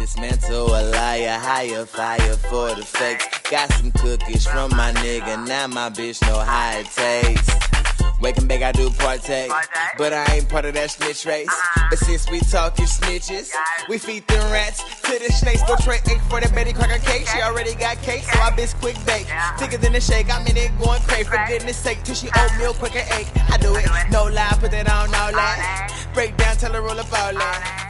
dismantle a liar, higher fire for the fakes. Got some cookies from my nigga, now my bitch know how it tastes. Waking back, I do partake, but I ain't part of that snitch race. But since we talking snitches, we feed them rats to the snakes. Go trade egg for the Betty Crocker cake. She already got cake, so I bitch quick bake. Thicker than a shake, I'm in it going crazy. For goodness sake, till she oatmeal quicker egg. I do it, no lie, put that on all that. Break down, tell her roll up all that.